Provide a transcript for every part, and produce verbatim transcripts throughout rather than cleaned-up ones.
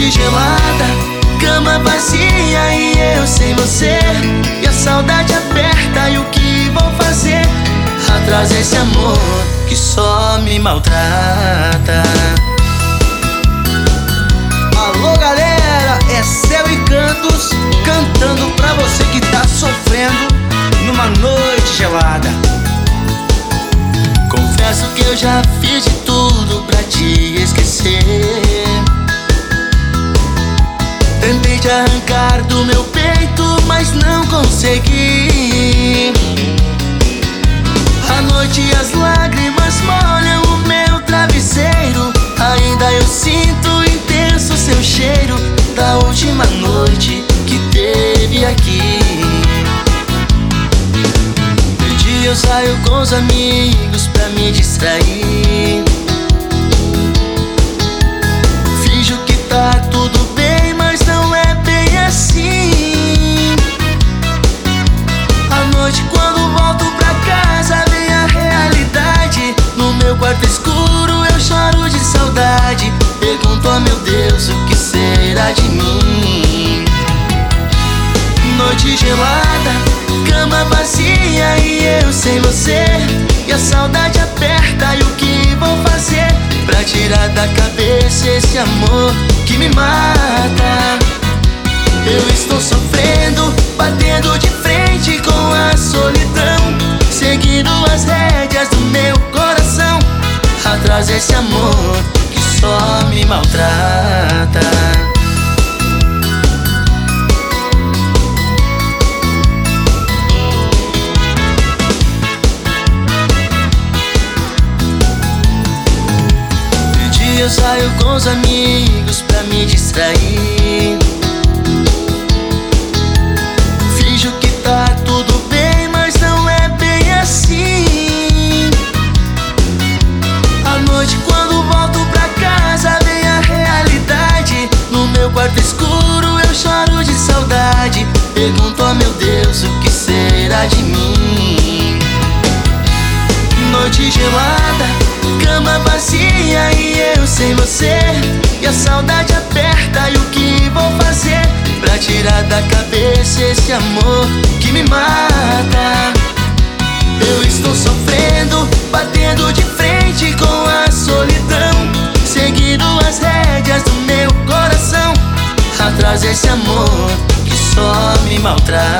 Noite gelada, cama vazia e eu sem você, e a saudade aperta, e o que vou fazer? Atrás desse amor que só me maltrata. Alô galera, é Céu e Cantos cantando pra você que tá sofrendo numa noite gelada. Confesso que eu já fiz de tudo pra te esquecer. Tentei te arrancar do meu peito, mas não consegui. À noite as lágrimas molham o meu travesseiro. Ainda eu sinto intenso seu cheiro da última noite que teve aqui. De dia eu saio com os amigos pra me distrair. Finjo que tá tudo bem, mas não é bem assim. À noite quando volto pra casa vem a realidade. No meu quarto escuro eu choro de saudade. Pergunto, oh meu Deus, o que será de mim? Noite gelada, cama vazia e eu sem você, e a saudade aperta, e o que vou fazer pra tirar da cabeça esse amor que me mata? Eu estou sofrendo, batendo de frente com a solidão, seguindo as rédeas do meu coração, atrás desse amor que só me maltrata. Eu saio com os amigos pra me distrair. Finjo que tá tudo bem, mas não é bem assim. À noite quando volto pra casa vem a realidade. No meu quarto escuro eu choro de saudade. Pergunto, oh meu Deus, o que será de mim? Noite gelada, cama vazia e eu sem você, e a saudade aperta, e o que vou fazer pra tirar da cabeça esse amor que me mata? Eu estou sofrendo, batendo de frente com a solidão, seguindo as rédeas do meu coração, atrás desse amor que só me maltrata.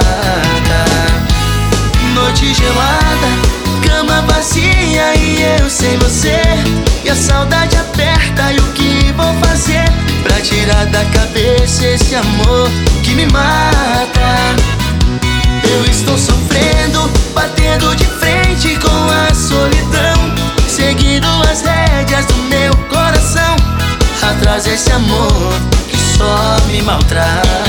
Noite gelada, cama vazia e eu sem você, e a saudade aperta, e o que vou fazer pra tirar da cabeça esse amor que me mata? Eu estou sofrendo, batendo de frente com a solidão, seguindo as rédeas do meu coração, atrás desse amor que só me maltrata.